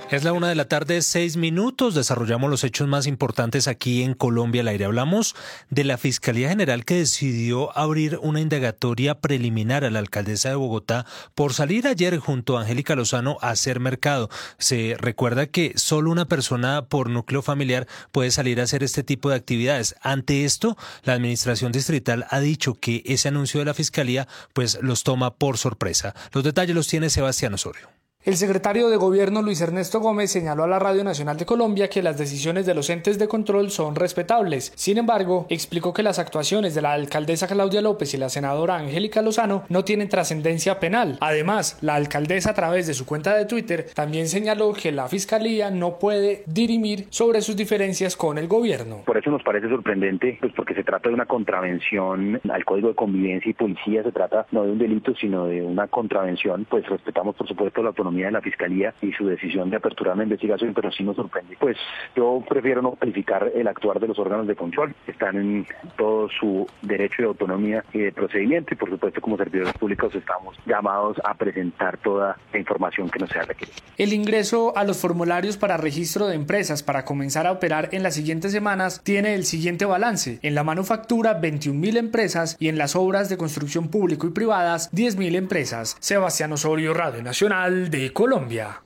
Es la 1:06 p.m. Desarrollamos los hechos más importantes aquí en Colombia al aire. Hablamos de la Fiscalía General que decidió abrir una indagatoria preliminar a la alcaldesa de Bogotá por salir ayer junto a Angélica Lozano a hacer mercado. Se recuerda que solo una persona por núcleo familiar puede salir a hacer este tipo de actividades. Ante esto, la administración distrital ha dicho que ese anuncio de la Fiscalía pues los toma por sorpresa. Los detalles los tiene Sebastián Osorio. El secretario de Gobierno Luis Ernesto Gómez señaló a la Radio Nacional de Colombia que las decisiones de los entes de control son respetables. Sin embargo, explicó que las actuaciones de la alcaldesa Claudia López y la senadora Angélica Lozano no tienen trascendencia penal. Además, la alcaldesa a través de su cuenta de Twitter también señaló que la Fiscalía no puede dirimir sobre sus diferencias con el gobierno. Por eso nos parece sorprendente, pues porque se trata de una contravención al Código de Convivencia y Policía, se trata no de un delito sino de una contravención, pues respetamos por supuesto la autonomía de la Fiscalía y su decisión de aperturar una investigación, pero sí nos sorprende. Pues yo prefiero no calificar el actuar de los órganos de control, están en todo su derecho de autonomía y de procedimiento y por supuesto como servidores públicos estamos llamados a presentar toda la información que nos sea requerida. El ingreso a los formularios para registro de empresas para comenzar a operar en las siguientes semanas tiene el siguiente balance: en la manufactura 21.000 empresas y en las obras de construcción público y privadas 10.000 empresas. Sebastián Osorio, Radio Nacional de Colombia.